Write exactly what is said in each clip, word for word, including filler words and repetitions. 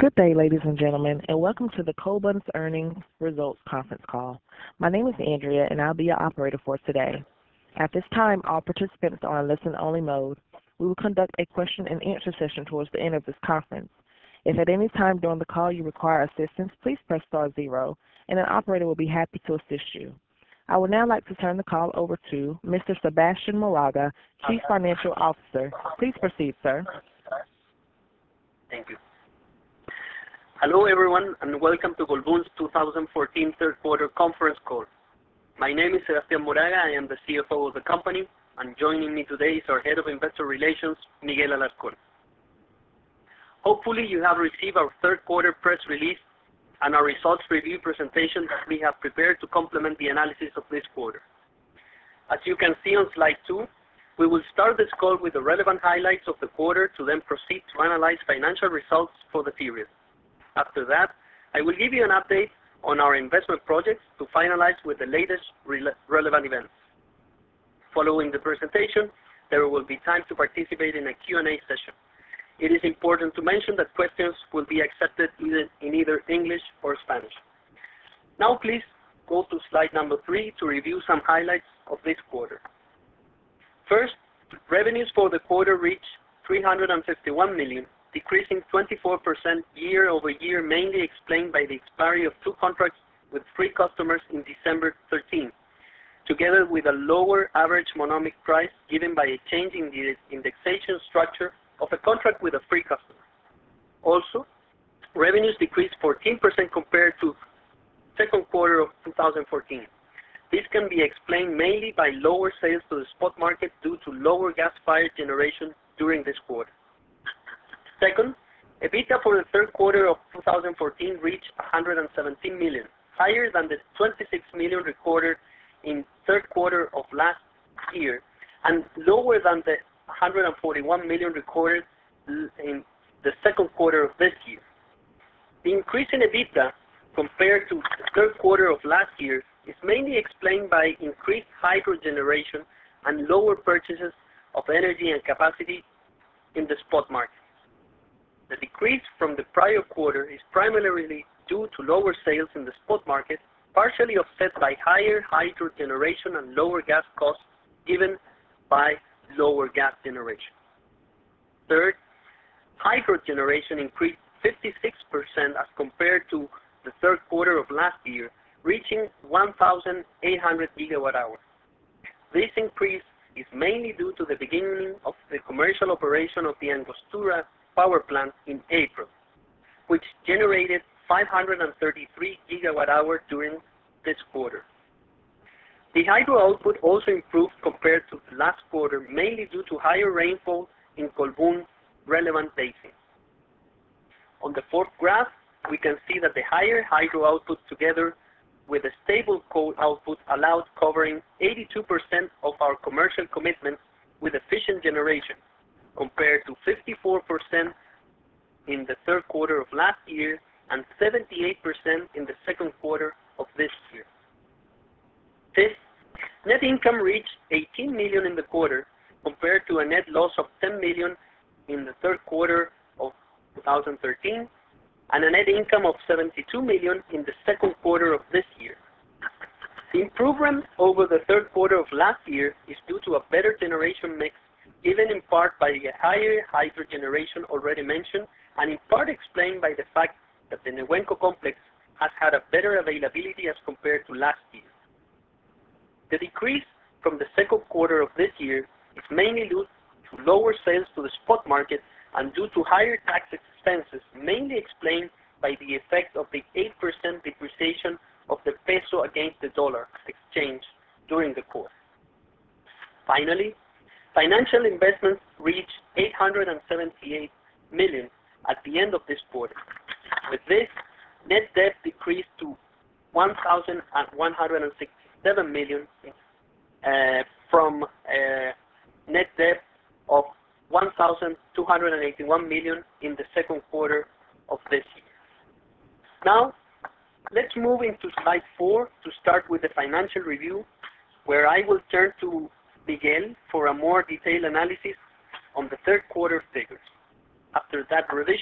Good day, ladies and gentlemen, and welcome to the Colbún's Earnings Results Conference Call. My name is Andrea, and I'll be your operator for today. At this time, all participants are in listen-only mode. We will conduct a question-and-answer session towards the end of this conference. If at any time during the call you require assistance, please press star zero, and an operator will be happy to assist you. I would now like to turn the call over to Mister Sebastián Moraga, Chief Financial Officer. Please proceed, sir. Thank you. Hello, everyone, and welcome to Colbún's two thousand fourteen third quarter conference call. My name is Sebastián Moraga. I am the C F O of the company, and joining me today is our Head of Investor Relations, Miguel Alarcón. Hopefully, you have received our third quarter press release and our results review presentation that we have prepared to complement the analysis of this quarter. As you can see on slide two, we will start this call with the relevant highlights of the quarter to then proceed to analyze financial results for the period. After that, I will give you an update on our investment projects to finalize with the latest rele relevant events. Following the presentation, there will be time to participate in a Q and A session. It is important to mention that questions will be accepted either in either English or Spanish. Now please go to slide number three to review some highlights of this quarter. First, revenues for the quarter reached three hundred fifty-one million, decreasing twenty-four percent year over year, mainly explained by the expiry of two contracts with free customers in December thirteenth, together with a lower average monomic price given by a change in the indexation structure of a contract with a free customer. Also, revenues decreased fourteen percent compared to second quarter of two thousand fourteen. This can be explained mainly by lower sales to the spot market due to lower gas-fired generation during this quarter. Second, EBITDA for the third quarter of two thousand fourteen reached one hundred seventeen million, higher than the twenty-six million recorded in third quarter of last year, and lower than the one hundred forty-one million recorded in the second quarter of this year. The increase in EBITDA compared to the third quarter of last year is mainly explained by increased hydro generation and lower purchases of energy and capacity in the spot market. The decrease from the prior quarter is primarily due to lower sales in the spot market, partially offset by higher hydro generation and lower gas costs given by lower gas generation. Third, hydro generation increased fifty-six percent as compared to the third quarter of last year, reaching one thousand eight hundred gigawatt hours. This increase is mainly due to the beginning of the commercial operation of the Angostura power plant in April, which generated five hundred thirty-three gigawatt hours during this quarter. The hydro output also improved compared to the last quarter, mainly due to higher rainfall in Colbún's relevant basin. On the fourth graph, we can see that the higher hydro output together with a stable coal output allowed covering eighty-two percent of our commercial commitments with efficient generation, compared to fifty-four percent in the third quarter of last year and seventy-eight percent in the second quarter of this year. Fifth, net income reached eighteen million in the quarter, compared to a net loss of ten million in the third quarter of two thousand thirteen, and a net income of seventy-two million in the second quarter of this year. The improvement over the third quarter of last year is due to a better generation mix, given in part by the higher hydro generation already mentioned, and in part explained by the fact that the Nehuenco complex has had a better availability as compared to last year. The decrease from the second quarter of this year is mainly due to lower sales to the spot market and due to higher tax expenses, mainly explained by the effect of the eight percent depreciation of the peso against the dollar exchange during the quarter. Finally, financial investments reached eight hundred seventy-eight million at the end of this quarter. With this, net debt decreased to one thousand one hundred sixty-seven million uh, from uh, net debt of one thousand two hundred eighty-one million in the second quarter of this year. Now, let's move into slide four to start with the financial review, where I will turn to Miguel for a more detailed analysis on the third quarter figures. After that revision,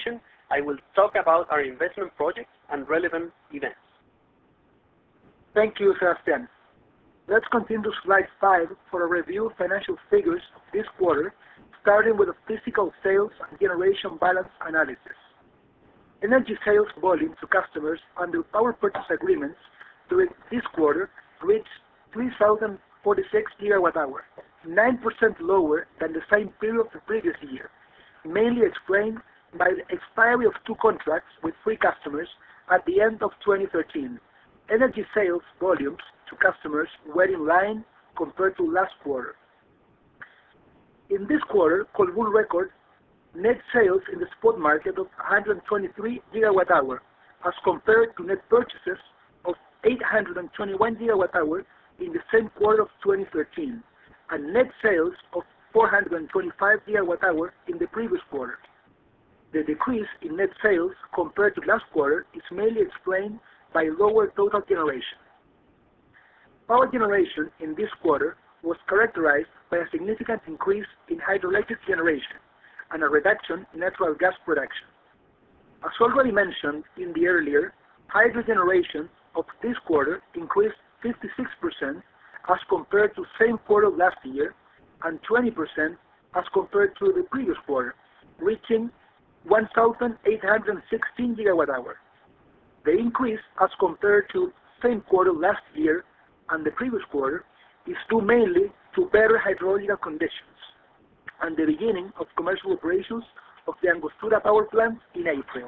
I will talk about our investment projects and relevant events. Thank you, Sebastian. Let's continue to slide five for a review of financial figures this quarter, starting with the physical sales and generation balance analysis. Energy sales volume to customers under power purchase agreements during this quarter reached three thousand forty-six gigawatt hours, nine percent lower than the same period of the previous year, mainly explained by the expiry of two contracts with three customers at the end of twenty thirteen. Energy sales volumes to customers were in line compared to last quarter. In this quarter, Colbún recorded net sales in the spot market of one hundred twenty-three gigawatt hours as compared to net purchases of eight hundred twenty-one gigawatt hours in the same quarter of twenty thirteen, and net sales of four hundred twenty-five gigawatt hours in the previous quarter. The decrease in net sales compared to last quarter is mainly explained by lower total generation. Power generation in this quarter was characterized by a significant increase in hydroelectric generation and a reduction in natural gas production. As already mentioned in the earlier, hydro generation of this quarter increased fifty-six percent as compared to same quarter last year and twenty percent as compared to the previous quarter, reaching one thousand eight hundred sixteen gigawatt hours. The increase as compared to same quarter last year and the previous quarter is due mainly to better hydrological conditions and the beginning of commercial operations of the Angostura power plant in April.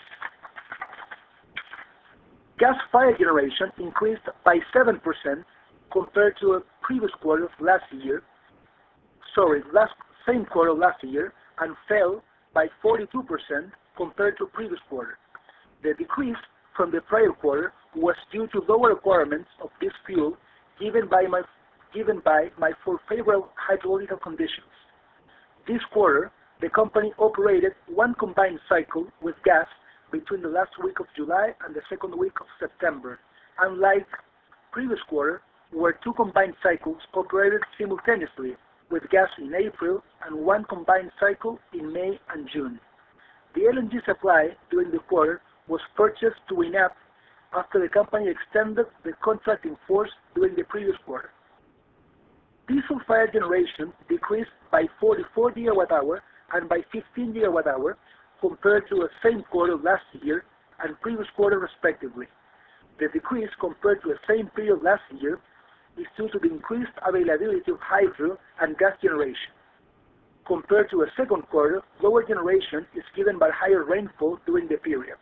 Gas-fired generation increased by seven percent compared to the previous quarter of last year, sorry, last same quarter last year, and fell by forty-two percent compared to previous quarter. The decrease from the prior quarter was due to lower requirements of this fuel given by my given by my for favorable hydrological conditions. This quarter, the company operated one combined cycle with gas between the last week of July and the second week of September, unlike previous quarter where two combined cycles operated simultaneously with gas in April and one combined cycle in May and June. The L N G supply during the quarter was purchased to INAP after the company extended the contract in force during the previous quarter. Diesel-fired generation decreased by forty-four gigawatt hours and by fifteen gigawatt hours compared to the same quarter last year and previous quarter respectively. The decrease compared to the same period last year is due to the increased availability of hydro and gas generation. Compared to the second quarter, lower generation is given by higher rainfall during the period.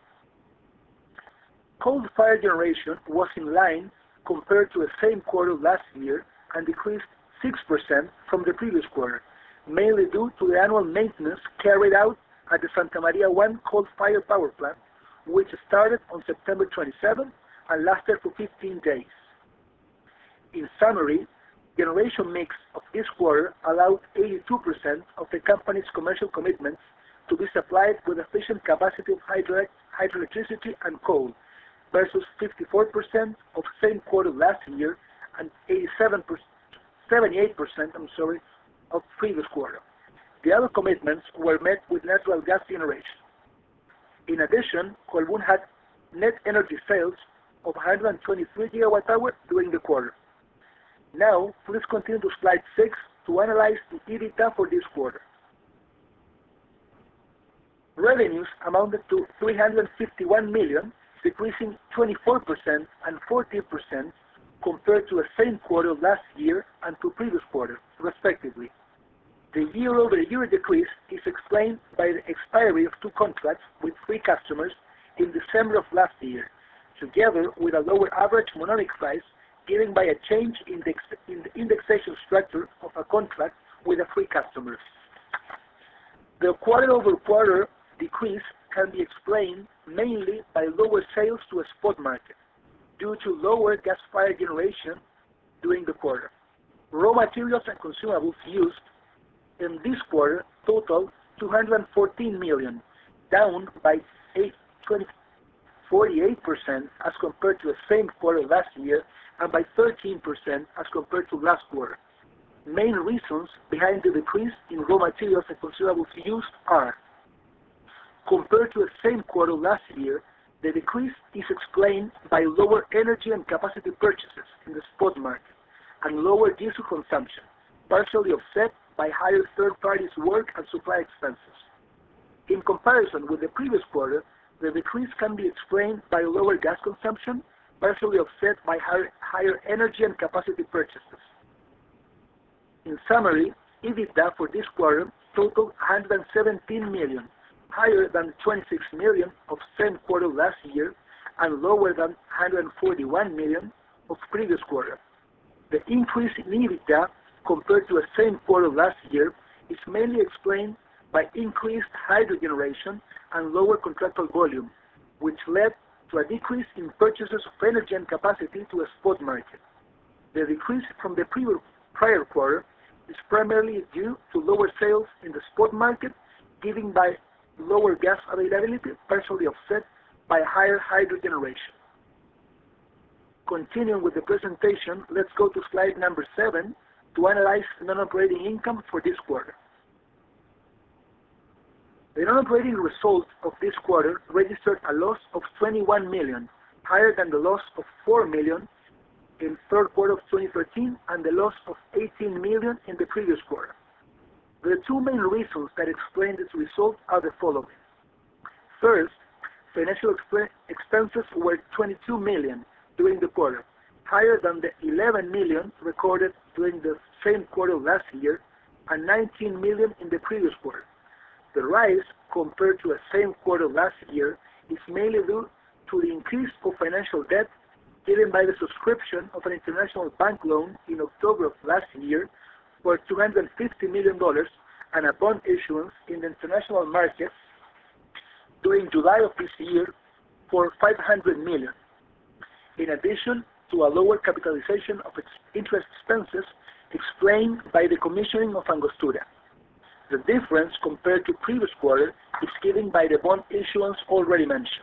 Coal-fired generation was in line compared to the same quarter last year and decreased six percent from the previous quarter, mainly due to the annual maintenance carried out at the Santa Maria one coal-fired power plant, which started on September twenty-seventh and lasted for fifteen days. In summary, generation mix of this quarter allowed eighty-two percent of the company's commercial commitments to be supplied with efficient capacity of hydro hydroelectricity and coal, versus fifty-four percent of same quarter last year and eighty-seven percent, seventy-eight percent, I'm sorry, of previous quarter. The other commitments were met with natural gas generation. In addition, Colbún had net energy sales of one hundred twenty-three gigawatt hours during the quarter. Now, please continue to slide six to analyze the EBITDA for this quarter. Revenues amounted to three hundred fifty-one million, decreasing twenty-four percent and fourteen percent compared to the same quarter last year and to previous quarter, respectively. The year-over-year decrease is explained by the expiry of two contracts with three customers in December of last year, together with a lower average monomic price given by a change in the, in the indexation structure of a contract with the three customers. The quarter-over-quarter decrease can be explained mainly by lower sales to a spot market due to lower gas-fired generation during the quarter. Raw materials and consumables used in this quarter totaled two hundred fourteen million, down by forty-eight percent as compared to the same quarter last year and by thirteen percent as compared to last quarter. Main reasons behind the decrease in raw materials and consumables used are Compared to the same quarter last year, the decrease is explained by lower energy and capacity purchases in the spot market and lower diesel consumption, partially offset by higher third parties work and supply expenses. In comparison with the previous quarter, the decrease can be explained by lower gas consumption, partially offset by higher, higher energy and capacity purchases. In summary, EBITDA for this quarter totaled one hundred seventeen million, higher than twenty-six million of same quarter last year and lower than one hundred forty-one million of previous quarter. The increase in EBITDA compared to the same quarter last year is mainly explained by increased hydro generation and lower contractual volume, which led to a decrease in purchases of energy and capacity to a spot market. The decrease from the previous prior quarter is primarily due to lower sales in the spot market, given by lower gas availability, partially offset by higher hydro generation. Continuing with the presentation, let's go to slide number seven to analyze non-operating income for this quarter. The non-operating result of this quarter registered a loss of twenty-one million, higher than the loss of four million in third quarter of twenty thirteen and the loss of eighteen million in the previous quarter. The two main reasons that explain this result are the following. First, financial expenses were twenty-two million during the quarter, higher than the eleven million recorded during the same quarter last year and nineteen million in the previous quarter. The rise compared to the same quarter last year is mainly due to the increase of financial debt given by the subscription of an international bank loan in October of last year for two hundred fifty million dollars and a bond issuance in the international market during July of this year for five hundred million dollars, in addition to a lower capitalization of its interest expenses explained by the commissioning of Angostura. The difference compared to previous quarter is given by the bond issuance already mentioned.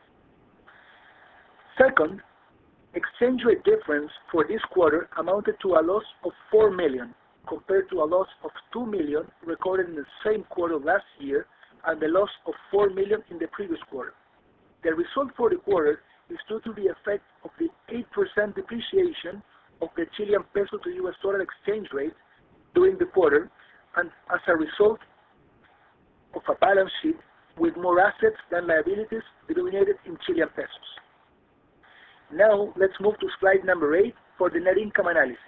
Second, exchange rate difference for this quarter amounted to a loss of four million dollars compared to a loss of two million dollars recorded in the same quarter last year and the loss of four million dollars in the previous quarter. The result for the quarter is due to the effect of the eight percent depreciation of the Chilean peso to U S dollar exchange rate during the quarter, and as a result of a balance sheet with more assets than liabilities denominated in Chilean pesos. Now, let's move to slide number eight for the net income analysis.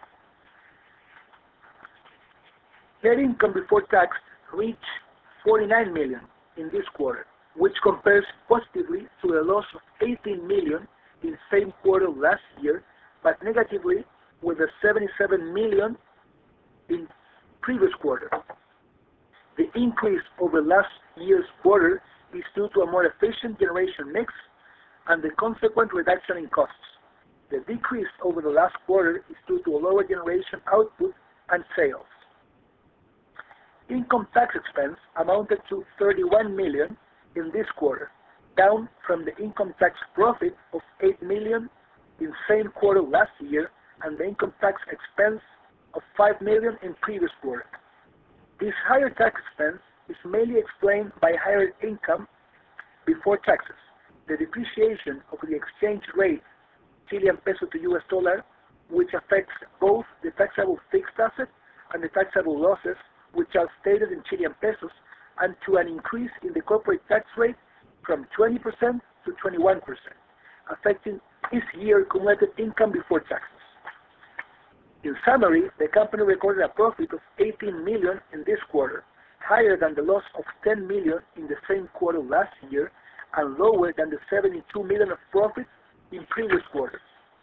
Net income before tax reached forty-nine million in this quarter, which compares positively to a loss of eighteen million in same quarter last year, but negatively with a seventy-seven million in previous quarter. The increase over last year's quarter is due to a more efficient generation mix and the consequent reduction in costs. The decrease over the last quarter is due to a lower generation output and sales. Income tax expense amounted to thirty-one million in this quarter, down from the income tax profit of eight million in same quarter last year and the income tax expense of five million in previous quarter. This higher tax expense is mainly explained by higher income before taxes, the depreciation of the exchange rate Chilean peso to U S dollar, which affects both the taxable fixed asset and the taxable losses, which are stated in Chilean pesos, and to an increase in the corporate tax rate from twenty percent to twenty-one percent, affecting this year cumulative income before taxes. In summary, the company recorded a profit of eighteen million in this quarter, higher than the loss of ten million in the same quarter last year and lower than the seventy-two million of profit in previous quarters.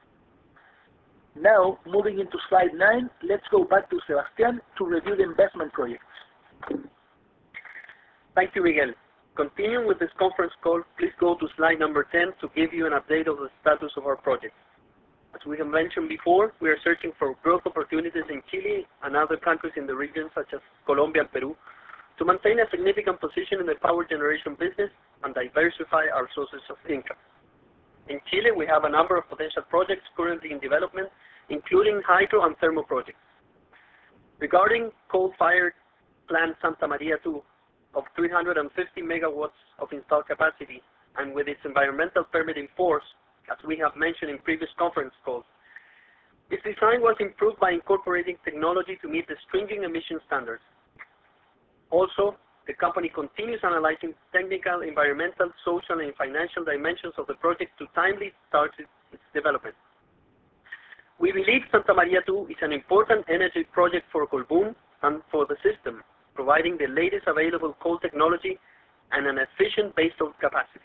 Now, moving into slide nine, let's go back to Sebastián to review the investment projects. Thank you, Miguel. Continuing with this conference call, please go to slide number ten to give you an update of the status of our projects. As we have mentioned before, we are searching for growth opportunities in Chile and other countries in the region, such as Colombia and Peru, to maintain a significant position in the power generation business and diversify our sources of income. In Chile, we have a number of potential projects currently in development, including hydro and thermal projects. Regarding coal-fired plant Santa Maria two, of three hundred fifty megawatts of installed capacity, and with its environmental permit in force, as we have mentioned in previous conference calls. Its design was improved by incorporating technology to meet the stringent emission standards. Also, the company continues analyzing technical, environmental, social, and financial dimensions of the project to timely start its development. We believe Santa Maria two is an important energy project for Colbún and for the system, providing the latest available coal technology and an efficient baseload capacity.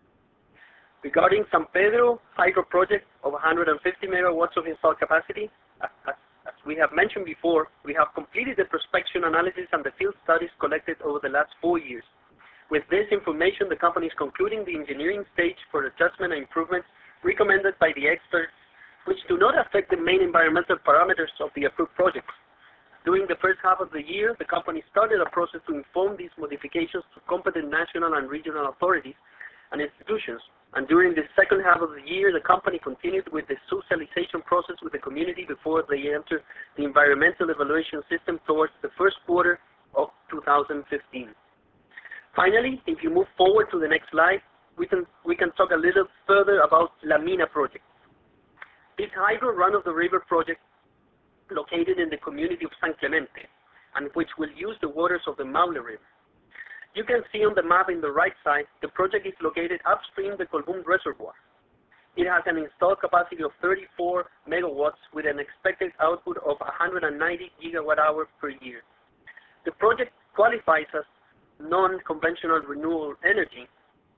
Regarding San Pedro hydro project of one hundred fifty megawatts of installed capacity, as, as, as we have mentioned before, we have completed the prospection analysis and the field studies collected over the last four years. With this information, the company is concluding the engineering stage for adjustment and improvements recommended by the experts, which do not affect the main environmental parameters of the approved project. During the first half of the year, the company started a process to inform these modifications to competent national and regional authorities and institutions. And during the second half of the year, the company continued with the socialization process with the community before they enter the environmental evaluation system towards the first quarter of two thousand fifteen. Finally, if you move forward to the next slide, we can, we can talk a little further about La Mina project. This hydro run-of-the-river project, located in the community of San Clemente, and which will use the waters of the Maule River. You can see on the map in the right side, the project is located upstream the Colbún Reservoir. It has an installed capacity of thirty-four megawatts with an expected output of one hundred ninety gigawatt hours per year. The project qualifies as non-conventional renewable energy,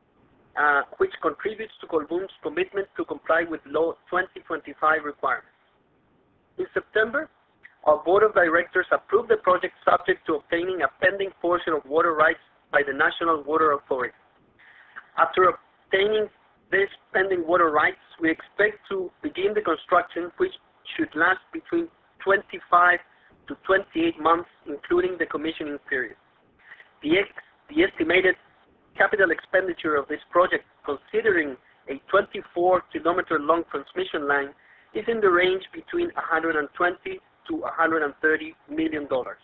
uh, which contributes to Colbún's commitment to comply with Law twenty twenty-five requirements. In September, our board of directors approved the project subject to obtaining a pending portion of water rights by the National Water Authority. After obtaining this pending water rights, we expect to begin the construction, which should last between twenty-five to twenty-eight months, including the commissioning period. The, ex the estimated capital expenditure of this project, considering a twenty-four kilometer long transmission line, is in the range between one hundred twenty to one hundred thirty million dollars.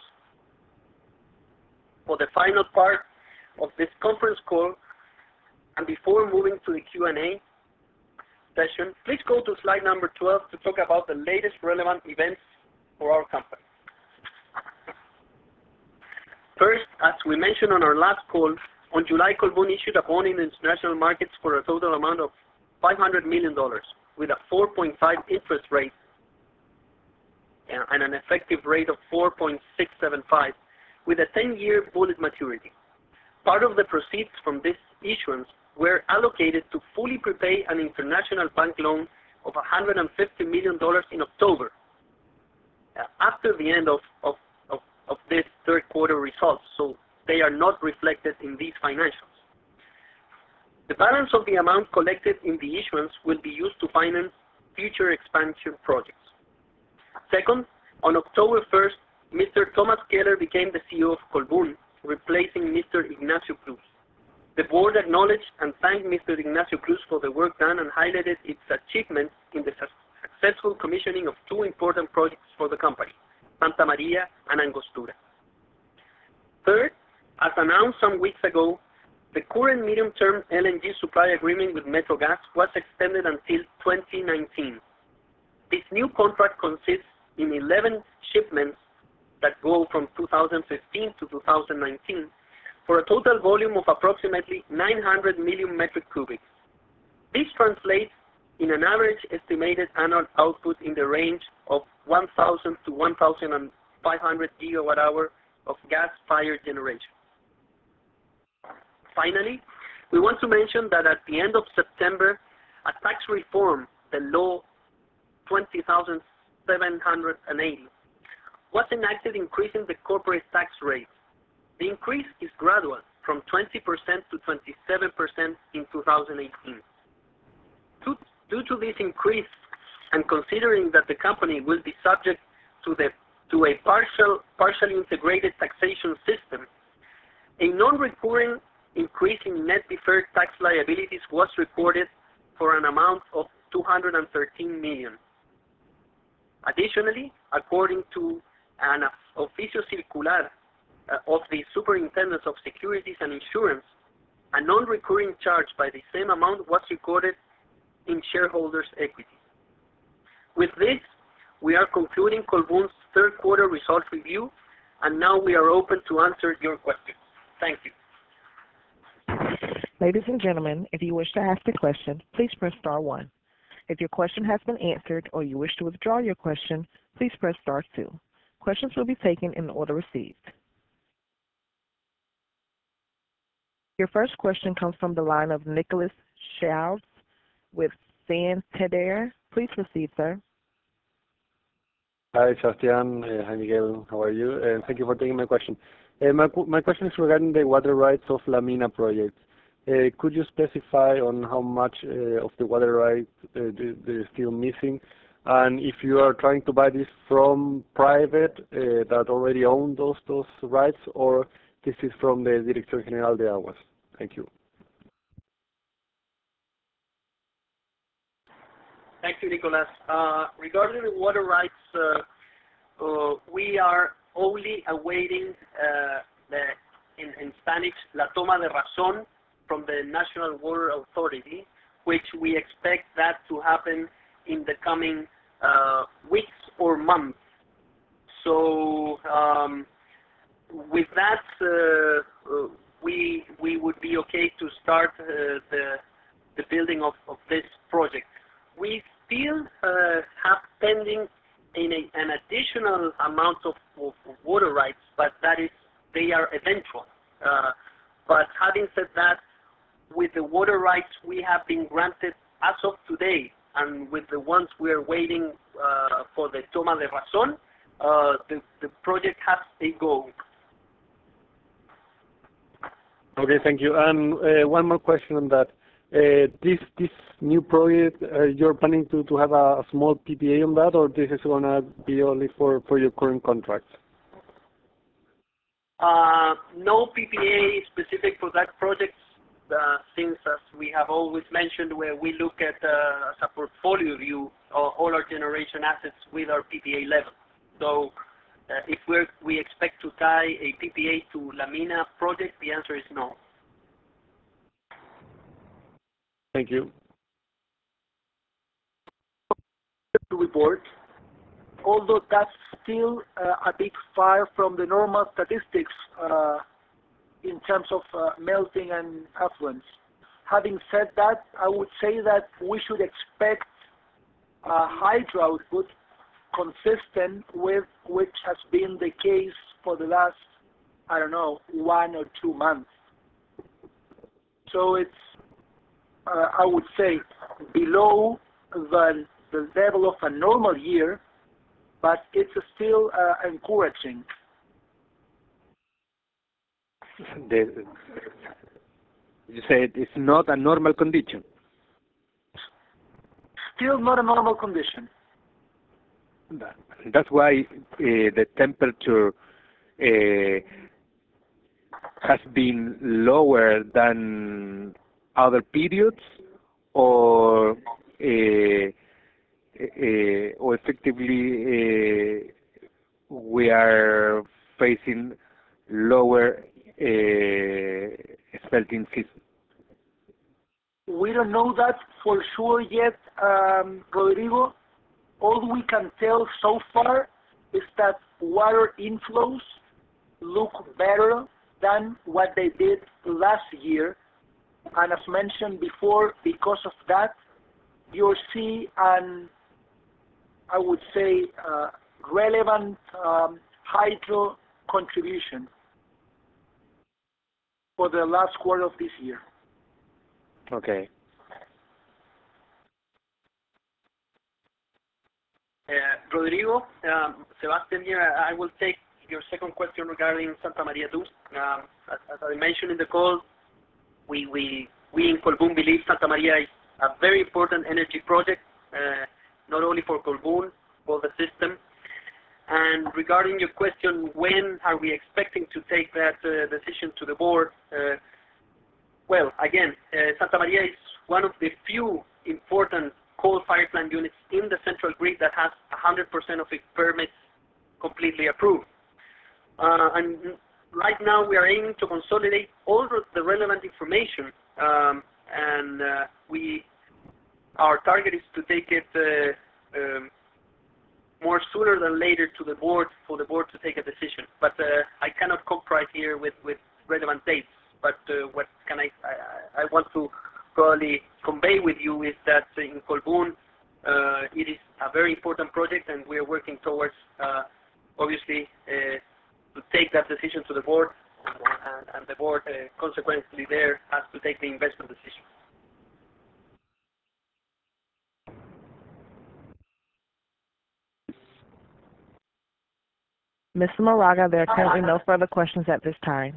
For the final part of this conference call, and before moving to the Q and A session, please go to slide number twelve to talk about the latest relevant events for our company. First, as we mentioned on our last call, on July, Colbún issued a bond in the international markets for a total amount of five hundred million dollars with a four point five interest rate and an effective rate of four point six seven five with a ten year bullet maturity. Part of the proceeds from this issuance were allocated to fully prepay an international bank loan of one hundred fifty million dollars in October, uh, after the end of, of, of, of this third quarter results, so they are not reflected in these financials. The balance of the amount collected in the issuance will be used to finance future expansion projects. Second, on October first, Mister Thomas Keller became the C E O of Colbún, replacing Mister Ignacio Cruz. The board acknowledged and thanked Mister Ignacio Cruz for the work done and highlighted its achievements in the su successful commissioning of two important projects for the company, Santa Maria and Angostura. Third, as announced some weeks ago, the current medium-term L N G supply agreement with Metrogas was extended until twenty nineteen. This new contract consists in eleven shipments that go from two thousand fifteen to two thousand nineteen for a total volume of approximately nine hundred million metric cubic. This translates in an average estimated annual output in the range of one thousand to one thousand five hundred gigawatt hour of gas-fired generation. Finally, we want to mention that at the end of September, a tax reform, the Law twenty thousand seven hundred eighty, was enacted, increasing the corporate tax rate. The increase is gradual, from twenty percent to twenty-seven percent in two thousand eighteen. Due, due to this increase, and considering that the company will be subject to, the, to a partial, partially integrated taxation system, a non-recurring increase in net deferred tax liabilities was recorded for an amount of two hundred thirteen million dollars. Additionally, according to an Oficio Circular uh, of the Superintendence of Securities and Insurance, a non-recurring charge by the same amount was recorded in shareholders' equity. With this, we are concluding Colbún's third quarter results review, and now we are open to answer your questions. Thank you. Ladies and gentlemen, if you wish to ask a question, please press star one. If your question has been answered or you wish to withdraw your question, please press star two. Questions will be taken in the order received. Your first question comes from the line of Nicholas Schultz with Santander. Please proceed, sir. Hi, Sebastián. Uh, hi, Miguel. How are you? And uh, thank you for taking my question. Uh, my, my question is regarding the water rights of La Mina project. Uh, could you specify on how much uh, of the water rights uh, they're still missing? And if you are trying to buy this from private uh, that already own those, those rights, or this is from the Dirección General de Aguas? Thank you. Thank you, Nicolas. Uh, regarding the water rights, uh, uh, we are only awaiting uh, the, in, in Spanish, la toma de razón from the National Water Authority, which we expect that to happen in the coming uh, weeks or months. So um, with that, uh, uh, we we would be okay to start uh, the the building of, of this project. We still uh, have pending in a, an additional amount of, of, of water rights, but that is they are eventual. Uh, but having said that, with the water rights we have been granted as of today, and with the ones we are waiting uh, for the toma de razón, uh, the, the project has a go. Okay, thank you. And uh, one more question on that. Uh, this this new project, uh, you're planning to, to have a, a small P P A on that, or this is going to be only for, for your current contracts? Uh, no P P A specific for that project, uh, since, as we have always mentioned, where we look at uh, as a portfolio view of all our generation assets with our P P A level. So uh, if we're, we expect to tie a P P A to La Mina project, the answer is no. Thank you. Report, although that's still uh, a bit far from the normal statistics uh, in terms of uh, melting and affluence. Having said that, I would say that we should expect a hydro output consistent with which has been the case for the last, I don't know, one or two months. So it's, uh, I would say, below the, the level of a normal year, but it's still uh, encouraging. The, you said it's not a normal condition. Still not a normal condition. That, that's why uh, the temperature uh, has been lower than other periods, or uh, uh, or effectively uh, we are facing lower uh, smelting season. We don't know that for sure yet, um, Rodrigo. All we can tell so far is that water inflows look better than what they did last year. And as mentioned before, because of that, you'll see an, I would say, uh, relevant um, hydro contribution for the last quarter of this year. Okay. Uh, Rodrigo, um, Sebastián here. I will take your second question regarding Santa Maria two. Um, as, as I mentioned in the call, we, we, we in Colbún believe Santa Maria is a very important energy project, uh, not only for Colbún, for the system. And regarding your question, when are we expecting to take that uh, decision to the board? Uh, well, again, uh, Santa Maria is one of the few important coal-fired plant units in the central grid that has one hundred percent of its permits completely approved. Uh, and right now we are aiming to consolidate all the relevant information, um, and uh, we our target is to take it uh, um, more sooner than later to the board for the board to take a decision. But uh, I cannot come right here with, with relevant dates. But uh, what can I, I I want to probably convey with you is that in Colbún uh, it is a very important project, and we are working towards uh, obviously uh, to take that decision to the board, and, and the board uh, consequently there has to take the investment decision. Mister Moraga, there are currently no further questions at this time.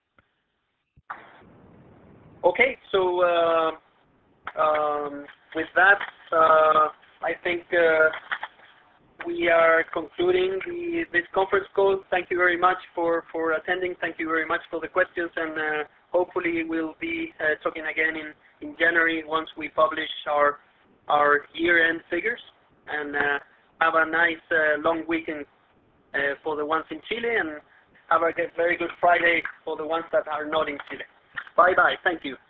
Okay, so uh, um, with that, uh, I think uh, we are concluding the, this conference call. Thank you very much for, for attending. Thank you very much for the questions, and uh, hopefully we'll be uh, talking again in, in January once we publish our, our year-end figures. And uh, have a nice uh, long weekend uh, for the ones in Chile, and have a good, very good Friday for the ones that are not in Chile. Bye-bye. Thank you.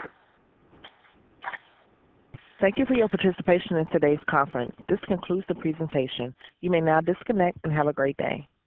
Thank you for your participation in today's conference. This concludes the presentation. You may now disconnect and have a great day.